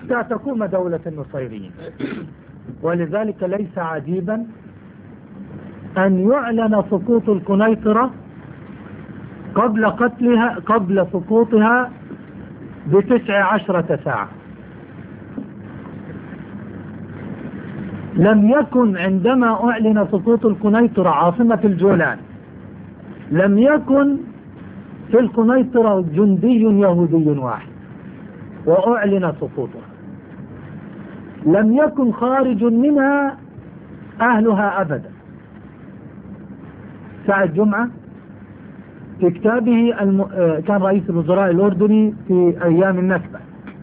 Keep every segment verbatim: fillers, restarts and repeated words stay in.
حتى تقوم دولة النصيريين. ولذلك ليس عجيبا أن يعلن سقوط القنيطرة قبل قتلها قبل سقوطها بتسع عشرة ساعة. لم يكن عندما أعلن سقوط القنيطرة عاصمة الجولان لم يكن في القنيطرة جندي يهودي واحد وأعلن سقوطها. لم يكن خارج منها أهلها أبدا. سعد جمعة في كتابه الم... كان رئيس الوزراء الأردني في أيام النكبة،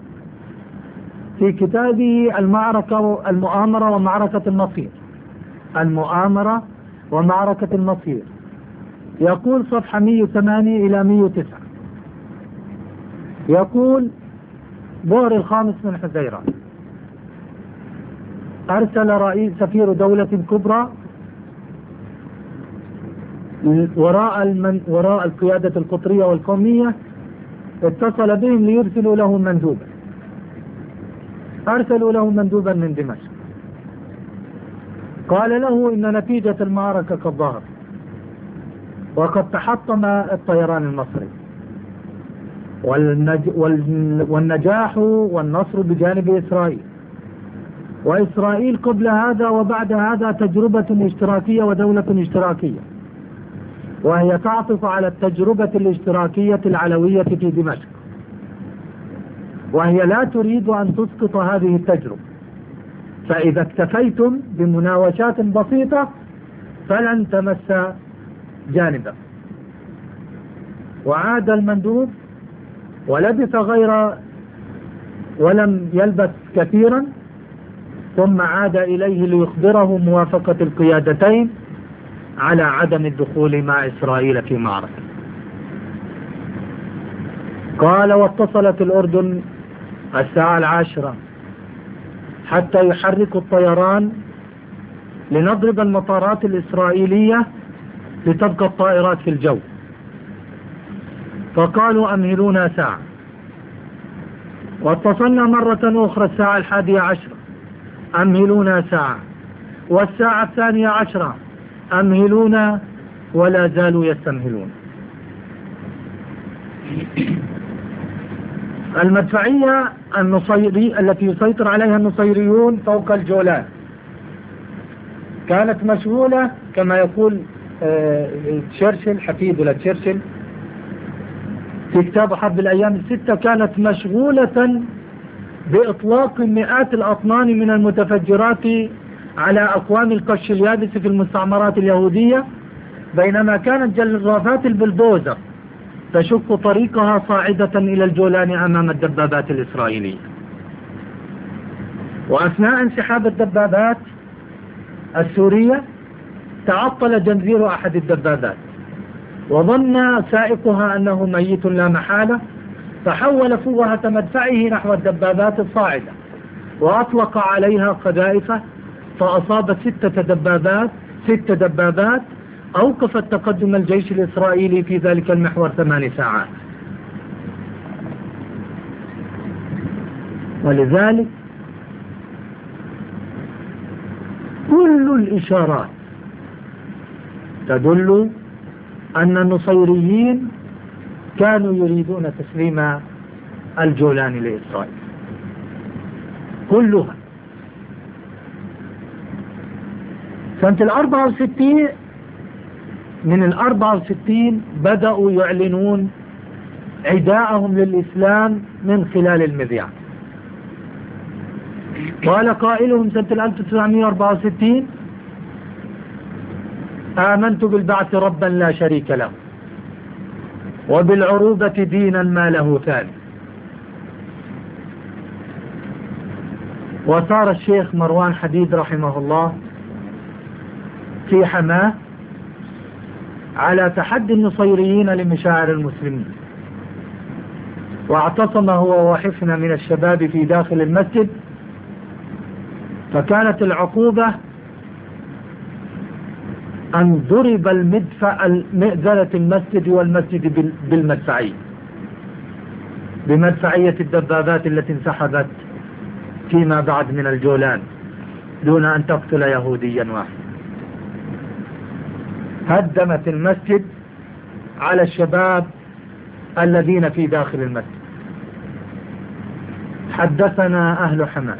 في كتابه المعركة المؤامرة ومعركة النصير المؤامرة ومعركة النصير يقول صفحة مئة وثمانية إلى مئة وتسعة، يقول: بور الخامس من حزيران أرسل رئيس سفير دولة كبرى وراء المن... وراء القيادة القطرية والقومية، اتصل بهم ليرسلوا له مندوبا. أرسلوا له مندوبا من دمشق، قال له إن نتيجة المعركة قد ظهرت وقد تحطم الطيران المصري، والنج... وال... والنجاح والنصر بجانب إسرائيل، وإسرائيل قبل هذا وبعد هذا تجربة اشتراكية ودولة اشتراكية، وهي تعطف على التجربة الاشتراكية العلوية في دمشق، وهي لا تريد أن تسقط هذه التجربة، فإذا اكتفيتم بمناوشات بسيطة فلن تمس جانبا. وعاد المندوب ولبث غير ولم يلبث كثيرا ثم عاد إليه ليخبره موافقة القيادتين على عدم الدخول مع إسرائيل في معركة. قال: واتصلت الأردن الساعة العاشرة حتى يحركوا الطيران لنضرب المطارات الإسرائيلية لتبقى الطائرات في الجو، فقالوا: أمهلونا ساعة. واتصلنا مرة أخرى الساعة الحادية عشرة: أمهلونا ساعة. والساعة الثانية عشرة: أمهلونا. ولا زالوا يستمهلون. المدفعية النصيري التي يسيطر عليها النصيريون فوق الجولان كانت مشغولة كما يقول تشرشل، حفيد ولا تشرشل في كتاب حرب الأيام الستة، كانت مشغولة بإطلاق مئات الأطنان من المتفجرات على أقوام القش اليابس في المستعمرات اليهودية، بينما كانت جرافات البلدوزر تشق طريقها صاعدة إلى الجولان أمام الدبابات الإسرائيلية. وأثناء انسحاب الدبابات السورية تعطل جنزير أحد الدبابات، وظن سائقها أنه ميت لا محالة، فحول فوهة مدفعه نحو الدبابات الصاعدة وأطلق عليها قذائف، فأصابت ستة دبابات ست دبابات أوقفت تقدم الجيش الإسرائيلي في ذلك المحور ثمان ساعات. ولذلك كل الإشارات تدل أن النصيريين كانوا يريدون تسليم الجولان لإسرائيل كلها. سنة الأربعة وستين من الأربعة وستين بدأوا يعلنون عداءهم للإسلام من خلال المذياع. قال قائلهم سنة ألف وتسعمئة وأربعة وستين: آمنت بالبعث ربا لا شريك له وبالعروبة دينا ما له ثاني. وصار الشيخ مروان حديد رحمه الله في حماه على تحدي النصيريين لمشاعر المسلمين، واعتصم هو وحفنة من الشباب في داخل المسجد، فكانت العقوبة أن ضرب المدفع مئذنة المسجد والمسجد بالمدفعية بمدفعية الدبابات التي انسحبت فيما بعد من الجولان دون أن تقتل يهوديا واحد. هدمت المسجد على الشباب الذين في داخل المسجد. حدثنا أهل حماة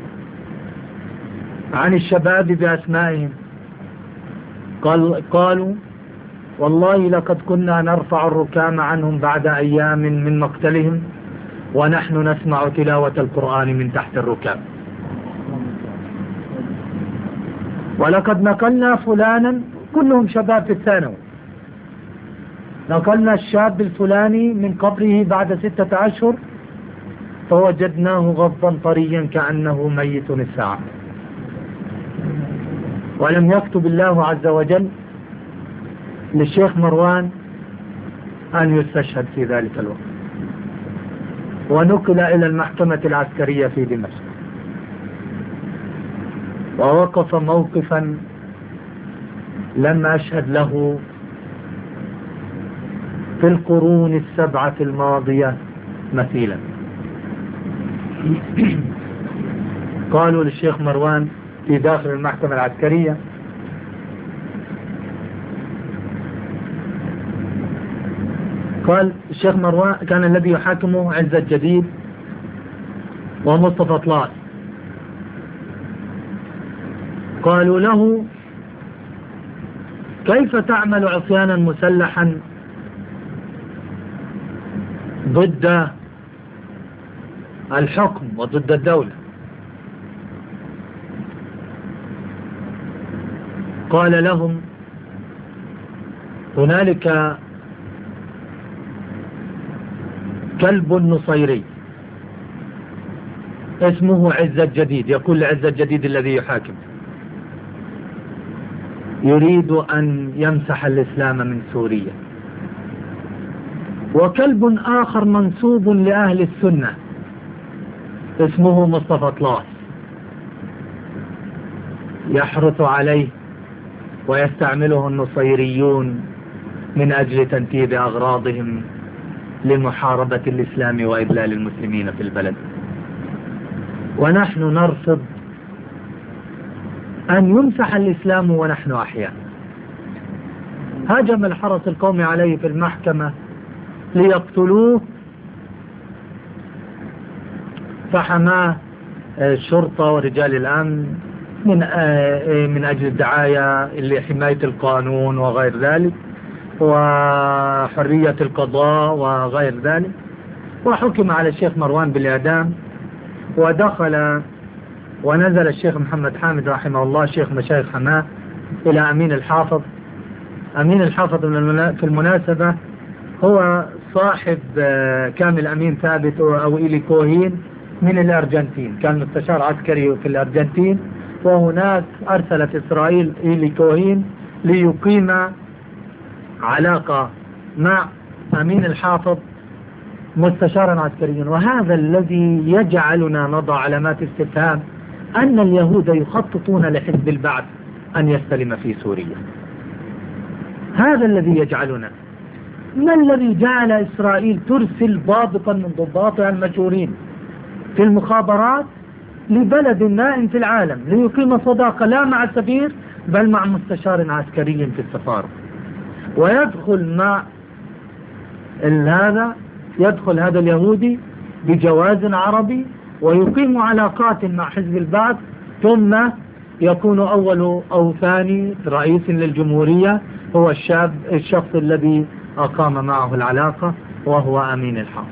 عن الشباب بأسمائهم، قال قالوا والله لقد كنا نرفع الركام عنهم بعد أيام من مقتلهم ونحن نسمع تلاوة القرآن من تحت الركام، ولقد نقلنا فلانا، كلهم شباب في الثانوي، نقلنا الشاب الفلاني من قبره بعد ستة أشهر فوجدناه غضا طريا كأنه ميت الساعة. ولم يكتب الله عز وجل للشيخ مروان أن يستشهد في ذلك الوقت، ونقل إلى المحكمة العسكرية في دمشق، ووقف موقفا لم أشهد له في القرون السبعة الماضية مثيلا. قالوا للشيخ مروان في داخل المحكمة العسكرية قال الشيخ مروان كان الذي يحاكمه عزة جديد ومصطفى طلال، قالوا له كيف تعمل عصيانا مسلحا ضد الحكم وضد الدولة؟ قال لهم هنالك كلب نصيري اسمه عزة جديد، يقول لعزة جديد الذي يحاكم يريد أن يمسح الإسلام من سوريا، وكلب آخر منسوب لأهل السنة اسمه مصطفى طلال يحرص عليه ويستعمله النصيريون من أجل تنفيذ أغراضهم لمحاربة الإسلام وإذلال المسلمين في البلد. ونحن نرفض أن يمسح الإسلام ونحن أحياء. هاجم الحرس القومي عليه في المحكمة ليقتلوه، فحماه الشرطة ورجال الأمن من من أجل الدعاية لحماية القانون وغير ذلك وحرية القضاء وغير ذلك، وحكم على الشيخ مروان بالإعدام. ودخل ونزل الشيخ محمد حامد رحمه الله شيخ مشايخ حماه إلى أمين الحافظ. أمين الحافظ في المناسبة هو صاحب كامل أمين ثابت أو إيلي كوهين من الأرجنتين، كان مستشار عسكري في الأرجنتين، وهناك أرسلت إسرائيل إيلي كوهين ليقيم علاقة مع أمين الحافظ مستشارا عسكريا. وهذا الذي يجعلنا نضع علامات استفهام أن اليهود يخططون لحزب البعث أن يستلم في سوريا. هذا الذي يجعلنا، ما الذي جعل إسرائيل ترسل ضابطا من ضباطها المشهورين في المخابرات لبلد نائم في العالم ليقيم صداقة لا مع السفير بل مع مستشار عسكري في السفارة، ويدخل مع هذا يدخل هذا اليهودي بجواز عربي ويقيم علاقات مع حزب البعث، ثم يكون أول أو ثاني رئيس للجمهورية هو الشاب الشخص الذي أقام معه العلاقة وهو أمين الحافظ.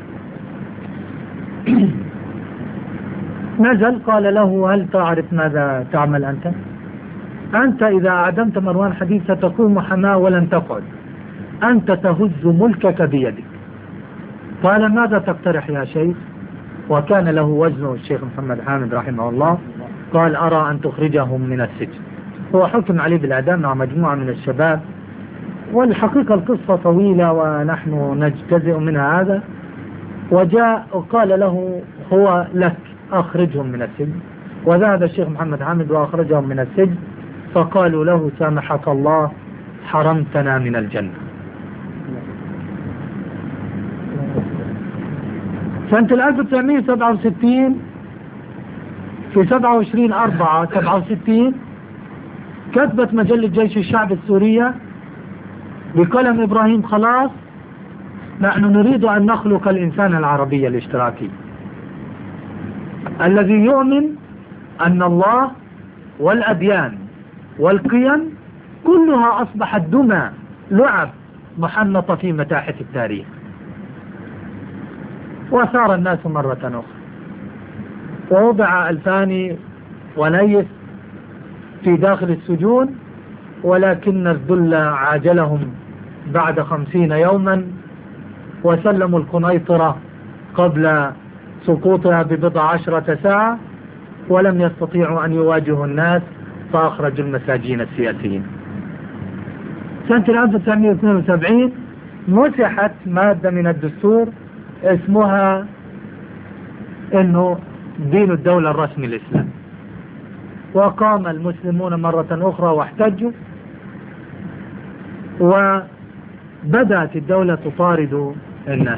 نزل قال له هل تعرف ماذا تعمل أنت؟ أنت إذا أعدمت مروان حديث ستقوم حماه ولن تقعد، أنت تهز ملكك بيدك. قال ماذا تقترح يا شيخ؟ وكان له وزنه الشيخ محمد حامد رحمه الله. قال أرى أن تخرجهم من السجن. هو حكم عليه بالإعدام مع مجموعة من الشباب، والحقيقة القصة طويلة ونحن نجتزئ منها هذا. وجاء وقال له هو لك أخرجهم من السجن، وذهب الشيخ محمد حامد وأخرجهم من السجن، فقالوا له سامحك الله حرمتنا من الجنة. سنة ألف وتسعمئة وسبعة وستين في سبعة وعشرين أربعة سبعة وستين كتبت مجلة جيش الشعب السورية بقلم إبراهيم خلاص: نحن نريد أن نخلق الإنسان العربي الاشتراكي الذي يؤمن أن الله والأديان والقيم كلها أصبحت دمى لعب محنطة في متاحف التاريخ. وصار الناس مرة أخرى، ووضع الفاني ونيس في داخل السجون، ولكن الذل عاجلهم بعد خمسين يوما، وسلموا القنيطرة قبل سقوطها ببضع عشرة ساعة، ولم يستطيعوا أن يواجهوا الناس فأخرجوا المساجين السياسيين. سنة ألف وتسعمائة واثنين وسبعين مسحت مادة من الدستور اسمها انه دين الدولة الرسمي الإسلام، وقام المسلمون مرة أخرى واحتجوا، وبدأت الدولة تطارد الناس،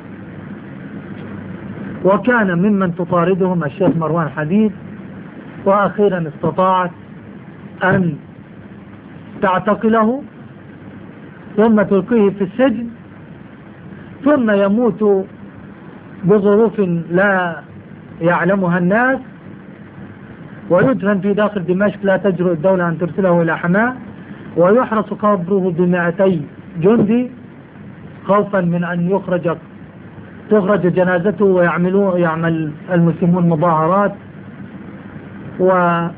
وكان ممن تطاردهم الشيخ مروان حديد، وأخيرا استطاعت أن تعتقله ثم تلقيه في السجن، ثم يموت بظروف لا يعلمها الناس، ويدفن في داخل دمشق لا تجرؤ الدولة أن ترسله إلى حماه، ويحرس قبره بمئتي جندي خوفا من أن يخرج تخرج جنازته ويعملوا يعمل المسلمون مظاهرات، وبدأت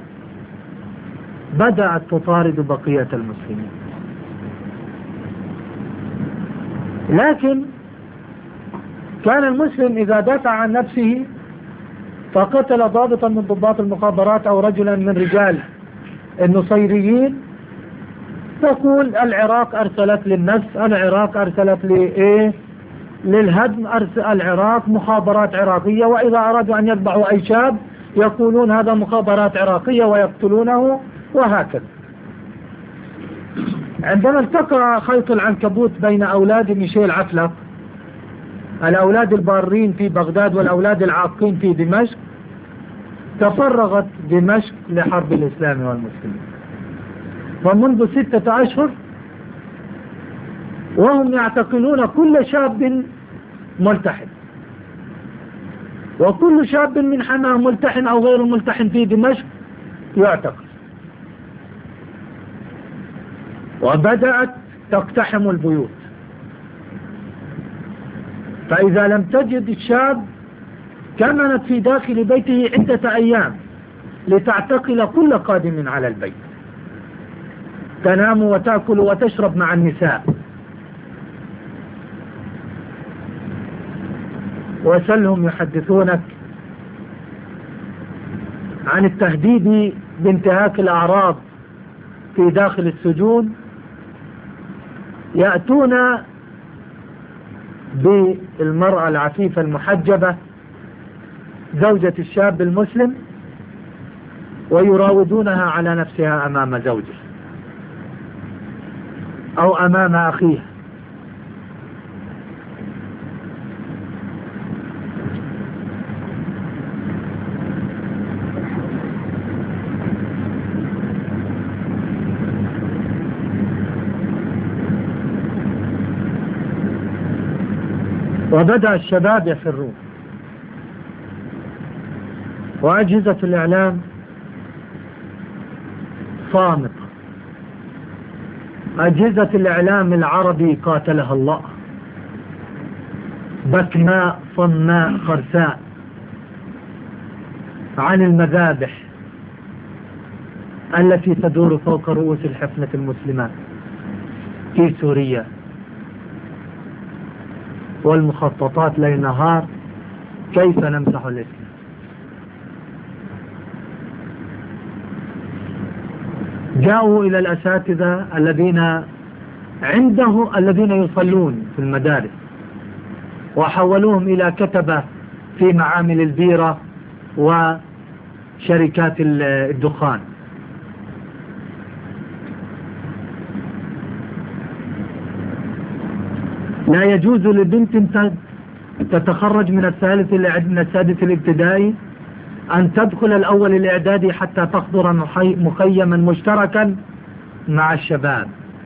تطارد بقية المسلمين. لكن كان المسلم إذا دافع عن نفسه فقتل ضابطا من ضباط المخابرات أو رجلا من رجال النصيريين، تقول العراق أرسلت للنفس، العراق أرسلت لإيه للهدم، أرسل العراق مخابرات عراقية، وإذا أرادوا أن يذبحوا أي شاب يقولون هذا مخابرات عراقية ويقتلونه، وهكذا. عندما التقى خيط العنكبوت بين أولاد ميشيل عفلق، الأولاد البارين في بغداد والأولاد العاقين في دمشق، تفرغت دمشق لحرب الإسلام والمسلمين. ومنذ ستة أشهر وهم يعتقلون كل شاب ملتحن، وكل شاب من حماه ملتحن أو غير ملتحن في دمشق يعتقل. وبدأت تقتحم البيوت، فإذا لم تجد الشاب كمنت في داخل بيته عدة أيام لتعتقل كل قادم على البيت، تنام وتأكل وتشرب مع النساء. وسلهم يحدثونك عن التهديد بانتهاك الأعراض في داخل السجون، يأتون بالمرأة العفيفة المحجبة زوجة الشاب المسلم ويراودونها على نفسها أمام زوجه أو أمام أخيه. وبدأ الشباب يفرون، وأجهزة الإعلام صامتة. أجهزة الإعلام العربي قاتلها الله، بكماء صماء خرساء عن المذابح التي تدور فوق رؤوس الحفنة المسلمات في سوريا، والمخططات ليل نهار كيف نمسح الإسلام. جاءوا إلى الأساتذة الذين عنده الذين يصلون في المدارس وحولوهم إلى كتبة في معامل البيرة وشركات الدخان. لا يجوز لبنت تتخرج من الثالث من السادس الابتدائي أن تدخل الأول الإعدادي حتى تحضر مخيما مشتركا مع الشباب،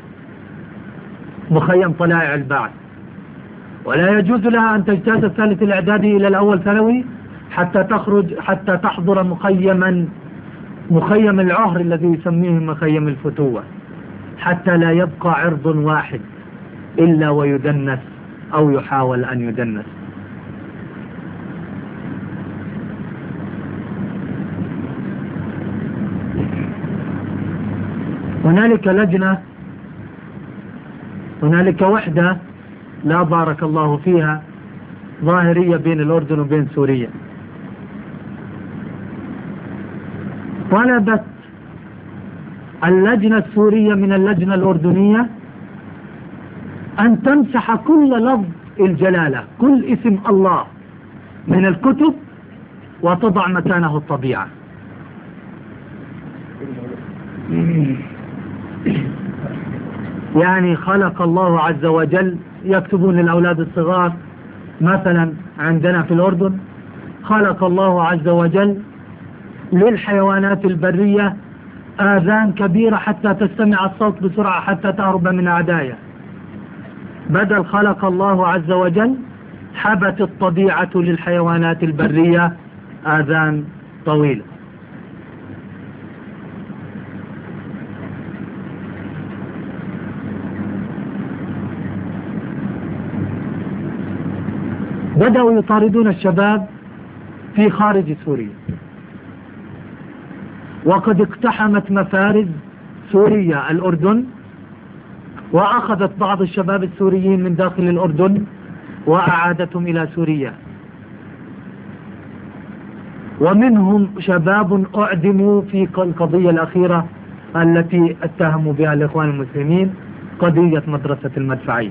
مخيم طلائع البعث. ولا يجوز لها أن تجتاز الثالث الإعدادي إلى الأول ثانوي حتى تخرج حتى تحضر مخيما مخيم العهر الذي يسميه مخيم الفتوة، حتى لا يبقى عرض واحد إلا ويدنس أو يحاول أن يدنس. هنالك لجنة، هنالك وحدة لا بارك الله فيها ظاهرية بين الأردن وبين سوريا، طلبت اللجنة السورية من اللجنة الأردنية أن تمسح كل لفظ الجلالة، كل اسم الله من الكتب وتضع مكانه الطبيعة. يعني خلق الله عز وجل، يكتبون للأولاد الصغار مثلا عندنا في الأردن: خلق الله عز وجل للحيوانات البرية آذان كبيرة حتى تستمع الصوت بسرعة حتى تهرب من أعدائها. بدل خلق الله عز وجل حبت الطبيعة للحيوانات البرية آذان طويلة. بدأوا يطاردون الشباب في خارج سوريا، وقد اقتحمت مفارز سوريا الأردن، وأخذت بعض الشباب السوريين من داخل الأردن وأعادتهم إلى سوريا، ومنهم شباب أعدموا في القضية الأخيرة التي اتهموا بها الإخوان المسلمين، قضية مدرسة المدفعية.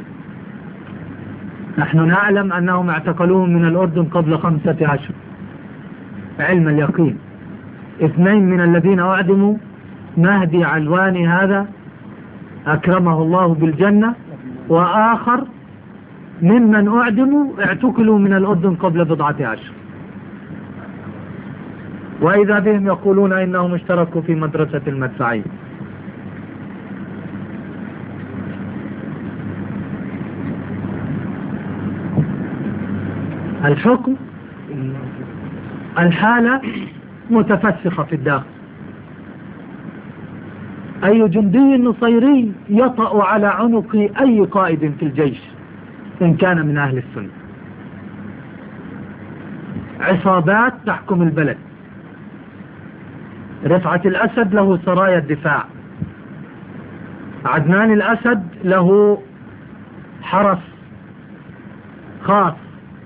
نحن نعلم أنهم اعتقلوهم من الأردن قبل خمسة أشهر علم اليقين. اثنين من الذين أعدموا مهدي علواني هذا أكرمه الله بالجنة، وآخر ممن أعدموا اعتقلوا من الأردن قبل بضعة أشهر، وإذا بهم يقولون إنهم اشتركوا في مدرسة المدفعية. الحكم الحالة متفسخة في الداخل. أي جندي نصيري يطأ على عنق أي قائد في الجيش إن كان من أهل السنة. عصابات تحكم البلد. رفعت الأسد له سرايا الدفاع، عدنان الأسد له حرس خاص.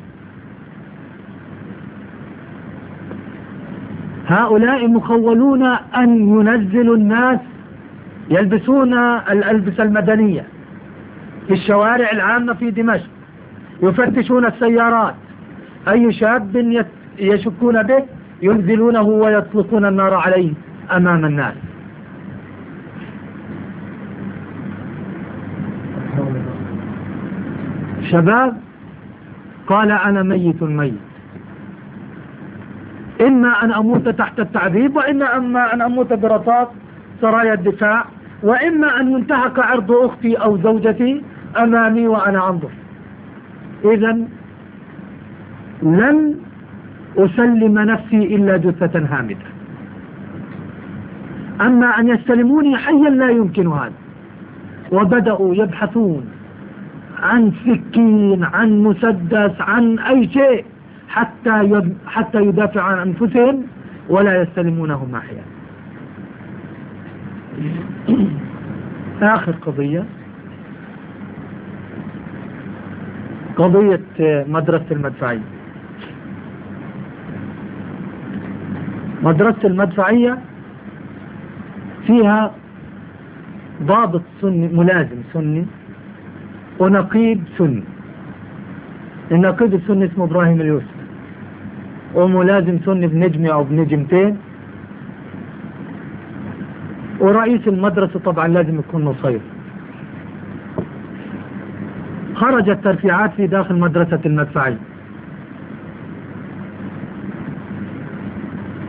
هؤلاء مخولون أن ينزلوا الناس يلبسون الألبسة المدنية في الشوارع العامة في دمشق، يفتشون السيارات، أي شاب يشكون به ينزلونه ويطلقون النار عليه أمام الناس. شباب قال أنا ميت ميت، إما أن أموت تحت التعذيب، وإما أما أن أموت برصاص سرايا الدفاع، وإما أن ينتهك عرض أختي أو زوجتي أمامي وأنا أنظر. إذن لن أسلم نفسي إلا جثة هامدة. أما أن يستلموني حيا لا يمكن هذا. وبدأوا يبحثون عن سكين، عن مسدس، عن أي شيء حتى حتى يدافع عن أنفسهم ولا يستلمونهم أحيانا. آخر قضية قضية مدرسة المدفعية. مدرسة المدفعية فيها ضابط سني ملازم سني ونقيب سني. النقيب السني اسمه إبراهيم اليوسف، وملازم سني بنجمة أو بنجمتين، ورئيس المدرسة طبعا لازم يكون نصير. خرجت ترفيعات في داخل مدرسة المدفعية.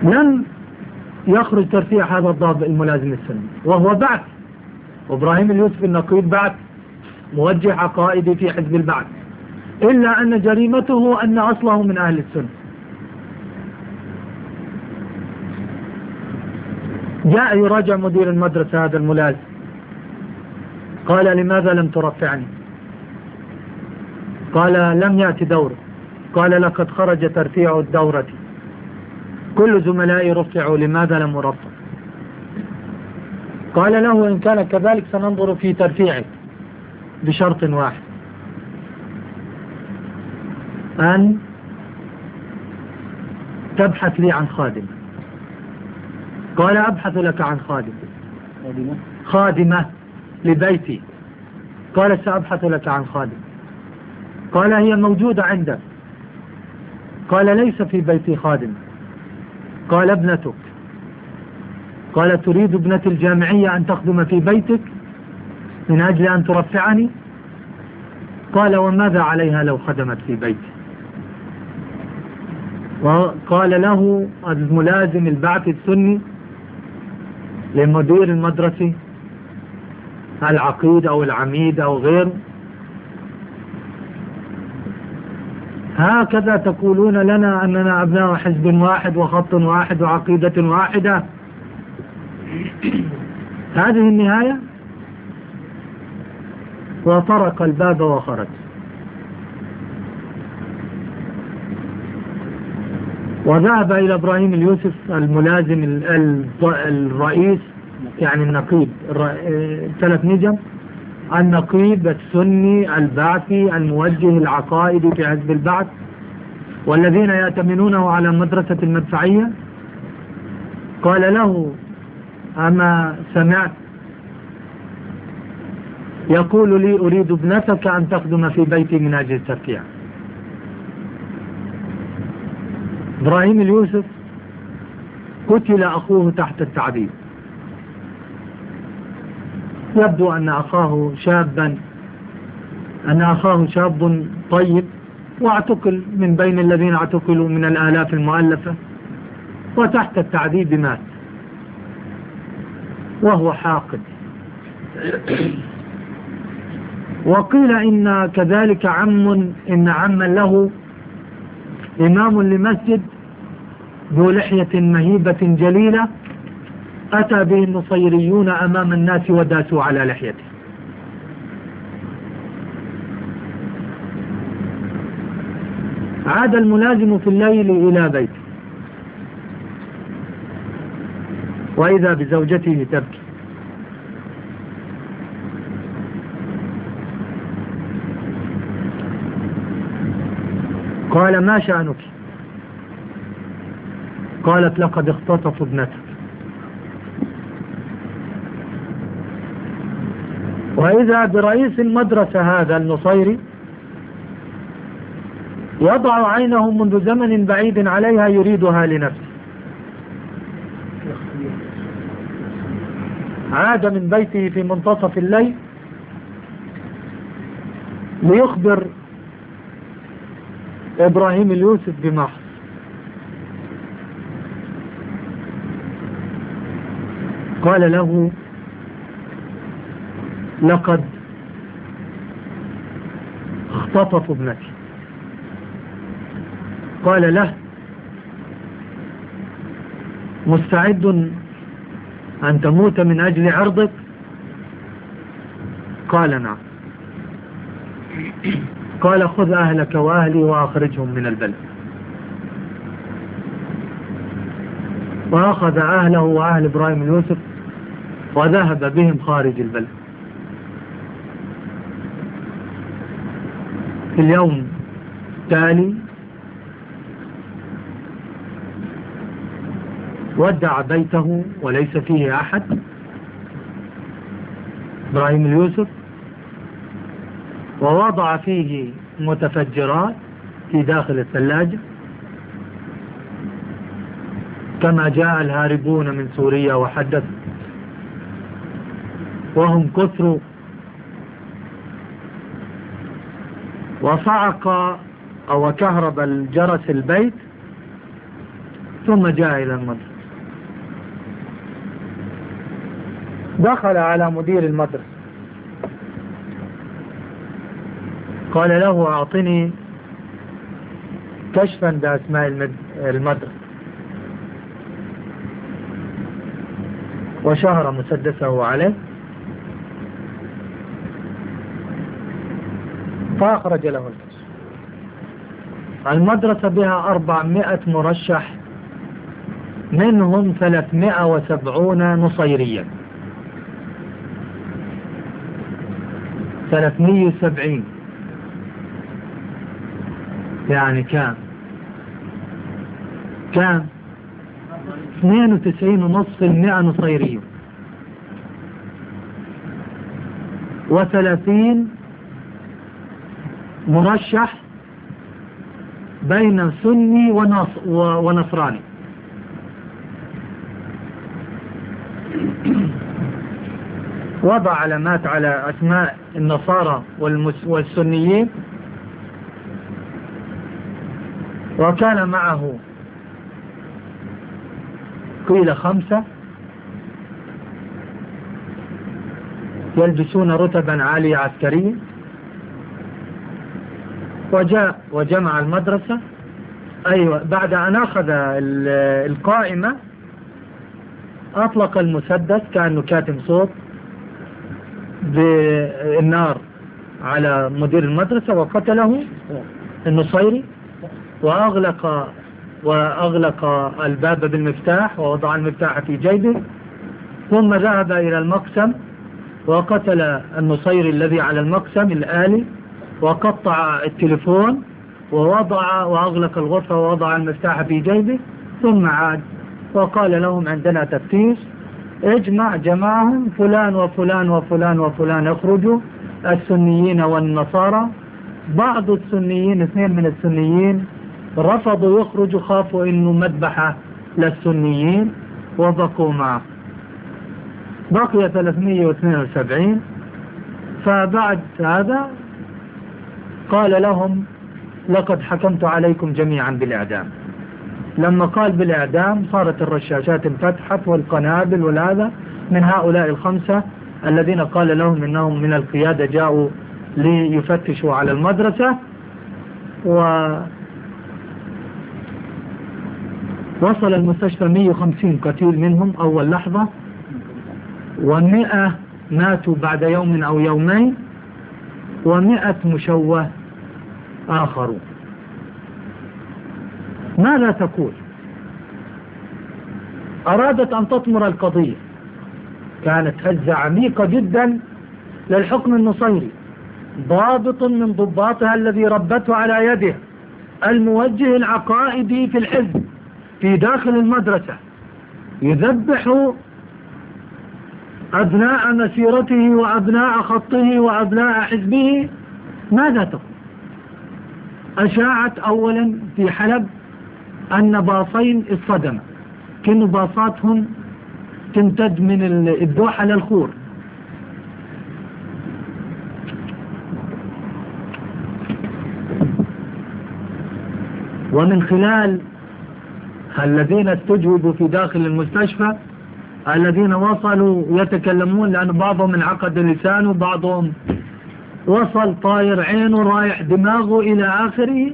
لن يخرج ترفيع هذا الضابط الملازم السني، وهو بعث. وإبراهيم اليوسف النقيب بعث موجه عقائدي في حزب البعث، إلا أن جريمته أن أصله من أهل السنة. جاء يراجع مدير المدرسة هذا الملازم، قال لماذا لم ترفعني؟ قال لم يأتي دوره. قال لقد خرج ترفيع الدورة، كل زملائي رفعوا، لماذا لم أرفع؟ قال له إن كان كذلك سننظر في ترفيعك بشرط واحد، أن تبحث لي عن خادمة. قال أبحث لك عن خادمة خادمة لبيتي. قال سأبحث لك عن خادمة. قال هي موجودة عندك. قال ليس في بيتي خادمة. قال ابنتك. قال تريد ابنة الجامعية أن تخدم في بيتك من أجل أن ترفعني؟ قال وماذا عليها لو خدمت في بيتي؟ وقال له الملازم البعث السني لمدير المدرسة العقيد أو العميد أو غيره: هكذا تقولون لنا أننا أبناء حزب واحد وخط واحد وعقيدة واحدة؟ هذه النهاية. وطرق الباب وخرج. وذهب إلى إبراهيم اليوسف الملازم الرئيس، يعني النقيب ثلاث نجم، النقيب السني البعثي الموجه العقائدي في حزب البعث، والذين يأتمنونه على مدرسة المدفعية. قال له أما سمعت يقول لي أريد ابنتك أن تخدم في بيتي من أجل الترفيع؟ إبراهيم اليوسف قتل أخوه تحت التعذيب. يبدو أن أخاه شابا أن أخاه شاب طيب، واعتقل من بين الذين اعتقلوا من الآلاف المؤلفة، وتحت التعذيب مات وهو حاقد. وقيل إن كذلك عم إن عما له إمام لمسجد ذو لحية مهيبة جليلة، أتى به النصيريون أمام الناس وداسوا على لحيته. عاد الملازم في الليل إلى بيته، وإذا بزوجته تبكي. قال ما شأنك؟ قالت لقد اختطفوا ابنتك. وإذا برئيس المدرسة هذا النصيري يضع عينه منذ زمن بعيد عليها يريدها لنفسه. عاد من بيته في منتصف الليل ليخبر إبراهيم اليوسف بما حصل. قال له لقد اختطفوا ابنتي. قال له مستعد أن تموت من أجل عرضك؟ قال نعم. قال خذ أهلك وأهلي وأخرجهم من البلد. وأخذ أهله وأهل إبراهيم اليوسف وذهب بهم خارج البلد. في اليوم التالي ودع بيته وليس فيه أحد إبراهيم اليوسف، ووضع فيه متفجرات في داخل الثلاجة كما جاء الهاربون من سوريا وحدثوا، وهم كثروا. وصعق أو كهرب الجرس البيت ثم جاء إلى المدرسة. دخل على مدير المدرسة قال له أعطني كشفا بأسماء المدرسة، وشهر مسدسه عليه، فأخرج له الكشف. المدرسة بها أربعمائة مرشح، منهم ثلاثمائة وسبعون نصيريا، ثلاثمائة وسبعين، يعني كام كام اثنين وتسعين ونصف المئة نصيري، وثلاثين مرشح بين سني ونصراني. وضع علامات على أسماء النصارى والسنيين، وكان معه قيل خمسة يلبسون رتبا عالية عسكرية، وجاء وجمع المدرسة. أيوة، بعد أن أخذ القائمة أطلق المسدس كأنه كاتم صوت بالنار على مدير المدرسة وقتله النصيري، وأغلق وأغلق الباب بالمفتاح ووضع المفتاح في جيبه، ثم ذهب إلى المقسم وقتل النصيري الذي على المقسم الآلي، وقطع التليفون ووضع وأغلق الغرفة ووضع المفتاح في جيبه، ثم عاد وقال لهم عندنا تفتيش، اجمع جماعهم فلان وفلان وفلان وفلان يخرجوا، السنيين والنصارى. بعض السنيين، اثنين من السنيين رفضوا يخرجوا، خافوا انه مذبحة للسنيين وبقوا معه، بقي ثلاثمائة واثنين وسبعين. فبعد هذا قال لهم لقد حكمت عليكم جميعا بالإعدام. لما قال بالإعدام صارت الرشاشات انفتحت والقنابل والهذا من هؤلاء الخمسة الذين قال لهم إنهم من القيادة جاءوا ليفتشوا على المدرسة. ووصل المستشفى مئة وخمسين قتيل منهم أول لحظة، ومئة ماتوا بعد يوم أو يومين، ومئة مشوه آخرون. ماذا تقول؟ أرادت أن تطمر القضية، كانت هزة عميقة جدا للحكم النصيري. ضابط من ضباطها الذي ربته على يده، الموجه العقائدي في الحزب في داخل المدرسة، يذبح أبناء مسيرته وأبناء خطه وأبناء حزبه. ماذا تقول؟ أشاعت أولا في حلب أن باصين اصطدم، كن باصاتهم تمتد من الدوحة للخور، ومن خلال الذين استجوبوا في داخل المستشفى الذين وصلوا يتكلمون، لأن بعضهم انعقد لسانه، بعضهم وصل طاير عينه رايح دماغه إلى آخره.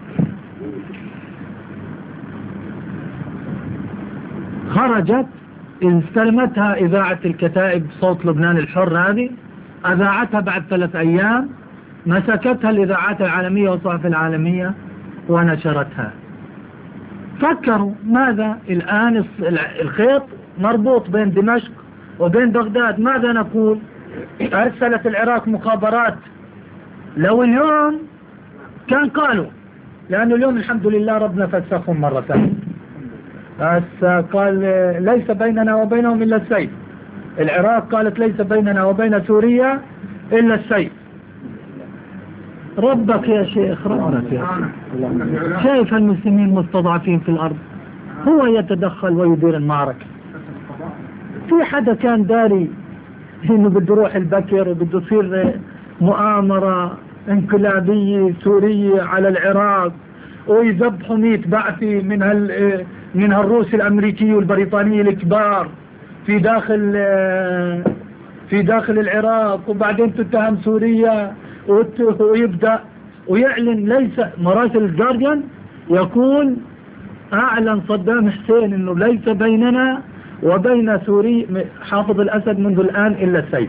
خرجت استلمتها إذاعة الكتائب صوت لبنان الحر، هذه أذاعتها بعد ثلاث أيام، مسكتها الإذاعات العالمية والصحف العالمية ونشرتها. فكروا ماذا الآن؟ الخيط مربوط بين دمشق وبين بغداد، ماذا نقول؟ أرسلت العراق مخابرات. لو اليوم كان قالوا، لأنه اليوم الحمد لله ربنا فسخهم مرة ثانية، قال ليس بيننا وبينهم إلا السيف. العراق قالت ليس بيننا وبين سوريا إلا السيف. ربك يا شيخ، ربك يا شيخ. شايف المسلمين مستضعفين في الأرض، هو يتدخل ويدير المعركة. في حدا كان داري انه بده يروح البكر وبده يصير مؤامرة انقلابية سورية على العراق ويذبحوا مئة بعثي من منها الروسي الأمريكي والبريطاني الكبار في داخل في داخل العراق، وبعدين تتهم سوريا ويبدأ ويعلن. ليس مراسل الجارديان يقول أعلن صدام حسين أنه ليس بيننا وبين سوري حافظ الأسد منذ الآن إلا السيف.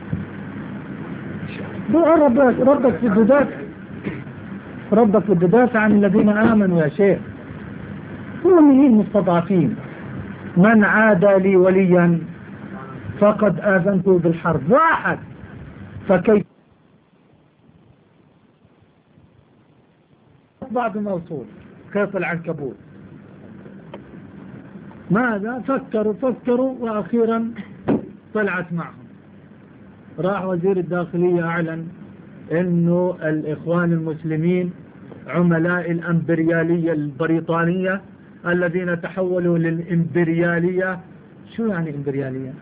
ربك ربك في الدافع ربك في الدافع عن الذين آمنوا يا شيخ. المؤمنين مستضعفين. من عادى لي وليا فقد آذنته بالحرب. واحد فكيف بعد موصول خيط العنكبوت. ماذا فكروا فكروا وأخيرا طلعت معهم. راح وزير الداخلية أعلن إنه الإخوان المسلمين عملاء الإمبريالية البريطانية الذين تحولوا للإمبريالية. شو يعني إمبريالية؟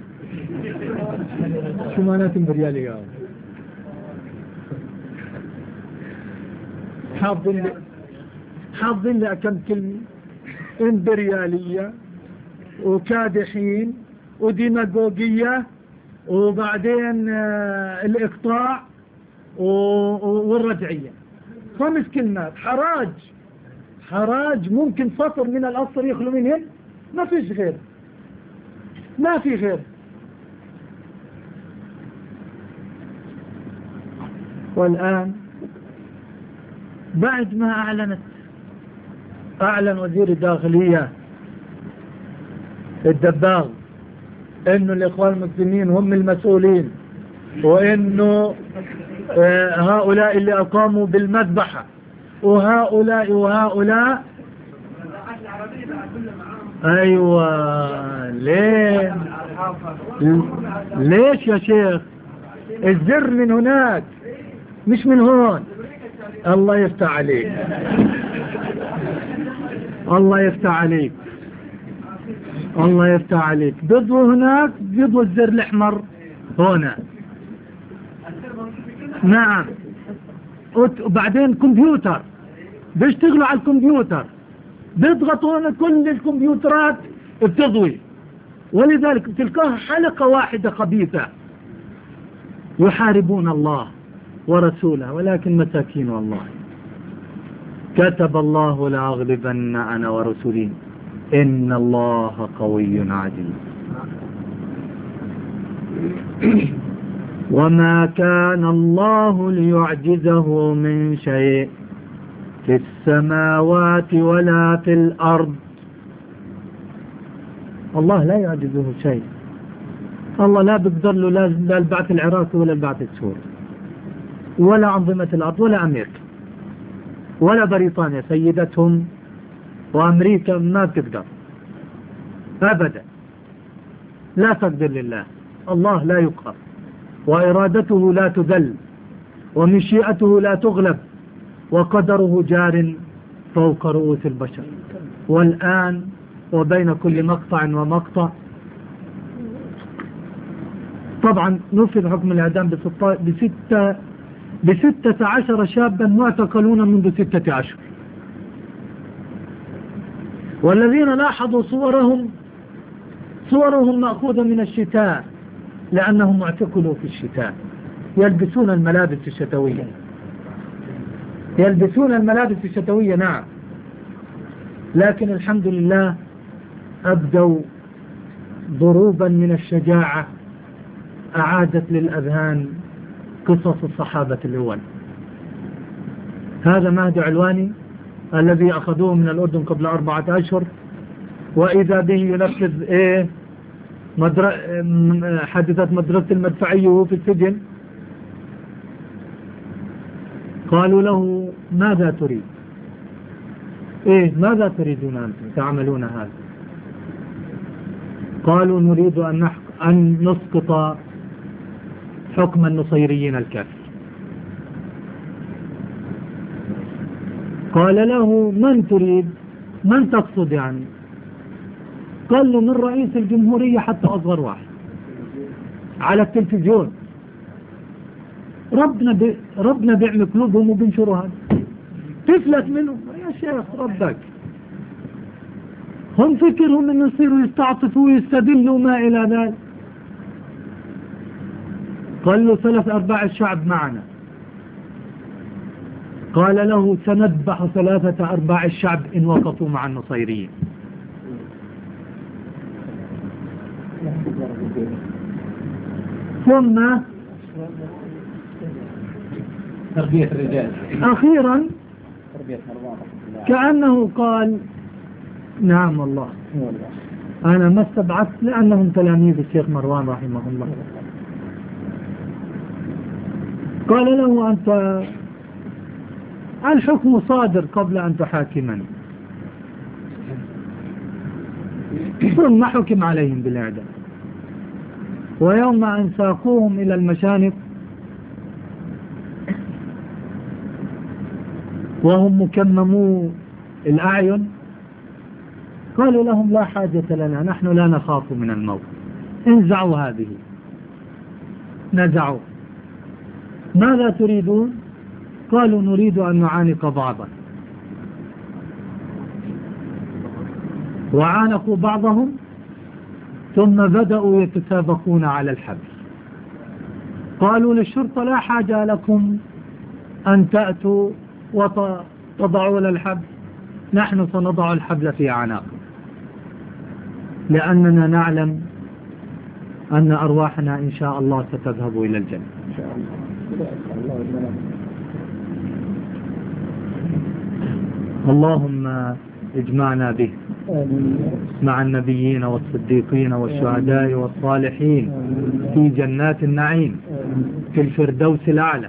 شو معنات إمبريالية؟ حافظين لي حافظين لي كم كلمة. إمبريالية وكادحين وديماغوجية وبعدين الإقطاع والرجعية. خمس كلمات. حراج حراج ممكن سطر من الأسطر يخلو منهن، ما فيش غير، ما في غير. والآن بعد ما أعلنت أعلن وزير الداخلية الدباغ إنه الإخوان المسلمين هم المسؤولين، وإنه هؤلاء اللي أقاموا بالمذبحة وهؤلاء وهؤلاء. أيوة. ليه ليش يا شيخ؟ الزر من هناك مش من هون. الله يفتح عليك، الله يفتح عليك، الله يفتح عليك. بيضوا هناك، بيضوا الزر الأحمر هنا. نعم. وبعدين كمبيوتر، بيشتغلوا على الكمبيوتر، بيضغطوا هنا كل الكمبيوترات بتضوي، ولذلك تلقاها حلقة واحدة خبيثة. يحاربون الله ورسوله ولكن مساكين والله. كتب الله لأغلبن أنا ورسلي إن الله قوي عزيز. وما كان الله ليعجزه من شيء في السماوات ولا في الأرض. الله لا يعجزه شيء. الله لا بيقدر له لا البعث العراقي ولا البعث السوري ولا أنظمة الأرض ولا أمريكا ولا بريطانيا سيدتهم، وأمريكا ما تقدر أبدا. لا تقدر لله. الله لا يقهر، وإرادته لا تذل، ومشيئته لا تغلب، وقدره جار فوق رؤوس البشر. والآن وبين كل مقطع ومقطع طبعا نفذ حكم الإعدام بستة بستة عشر شابا معتقلون منذ ستة أشهر. والذين لاحظوا صورهم صورهم مأخوذة من الشتاء، لأنهم اعتقلوا في الشتاء. يلبسون الملابس الشتوية، يلبسون الملابس الشتوية نعم. لكن الحمد لله أبدوا ضروبا من الشجاعة أعادت للأذهان قصص الصحابة الأول. هذا مهدي علواني الذي أخذوه من الأردن قبل أربعة أشهر، وإذا به ينفذ إيه مدر... حادثة مدرسة المدفعية وهو في السجن. قالوا له ماذا تريد؟ إيه ماذا تريدون أنتم تعملون هذا؟ قالوا نريد أن, نحق... أن نسقط حكم النصيريين الكافر. قال له من تريد؟ من تقصد يعني؟ قال له من رئيس الجمهورية حتى أصغر واحد على التلفزيون. ربنا ب... ربنا بيعمل قلوبهم وبينشروا هذا. تفلت منهم يا شيخ ربك. هم فكرهم أن يصيروا يستعطفوا ويستدلوا ما إلى ذلك. قال له ثلاث أرباع الشعب معنا. قال له سنذبح ثلاثة أرباع الشعب إن وقفوا مع النصيريين. ثم تربية الرجال أخيرا كأنه قال نعم والله أنا ما استبعدت لأنهم تلاميذ الشيخ مروان رحمه الله. قال له أنت الحكم صادر قبل أن تحاكمني. ثم حكم عليهم بالإعدام. ويوم أن ساقوهم إلى المشانق وهم مكممو الأعين قالوا لهم لا حاجة لنا، نحن لا نخاف من الموت، انزعوا هذه. نزعوا. ماذا تريدون؟ قالوا نريد أن نعانق بعضا. وعانقوا بعضهم ثم بدأوا يتسابقون على الحبل. قالوا للشرطة لا حاجة لكم أن تأتوا وتضعوا الحبل، نحن سنضع الحبل في أعناقكم لأننا نعلم أن أرواحنا إن شاء الله ستذهب إلى الجنة. إن شاء الله. اللهم اجمعنا به مع النبيين والصديقين والشهداء والصالحين في جنات النعيم في الفردوس الأعلى.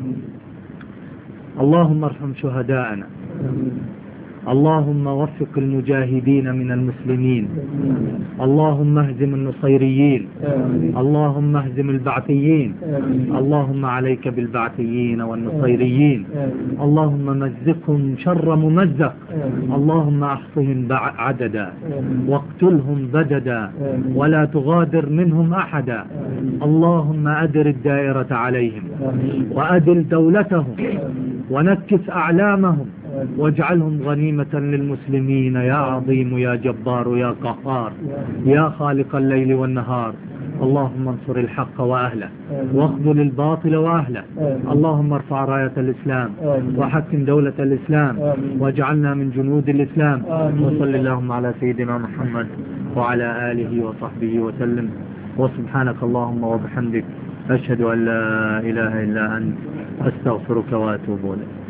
اللهم ارحم شهداءنا. اللهم وفق المجاهدين من المسلمين. اللهم اهزم النصيريين. اللهم اهزم البعثيين. اللهم عليك بالبعثيين والنصيريين. اللهم مزقهم شر ممزق. اللهم احصهم عددا واقتلهم بددا ولا تغادر منهم أحدا. اللهم أدر الدائرة عليهم وأدل دولتهم ونكس أعلامهم واجعلهم غنيمة للمسلمين يا عظيم يا جبار يا قهار يا خالق الليل والنهار. اللهم انصر الحق وأهله واخذل الباطل وأهله. اللهم ارفع راية الإسلام وحكم دولة الإسلام واجعلنا من جنود الإسلام. وصل اللهم على سيدنا محمد وعلى آله وصحبه وسلم. وسبحانك اللهم وبحمدك أشهد أن لا إله إلا أنت أستغفرك وأتوب إليك.